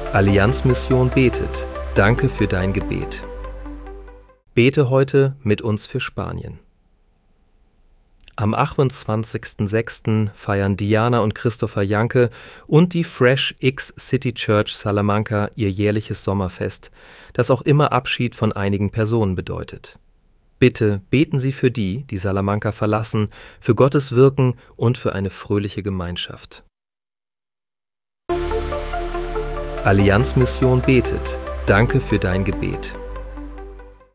Allianzmission betet. Danke für dein Gebet. Bete heute mit uns für Spanien. Am 28.06. feiern Diana und Christopher Janke und die Fresh X City Church Salamanca ihr jährliches Sommerfest, das auch immer Abschied von einigen Personen bedeutet. Bitte beten Sie für die Salamanca verlassen, für Gottes Wirken und für eine fröhliche Gemeinschaft. Allianzmission betet. Danke für dein Gebet.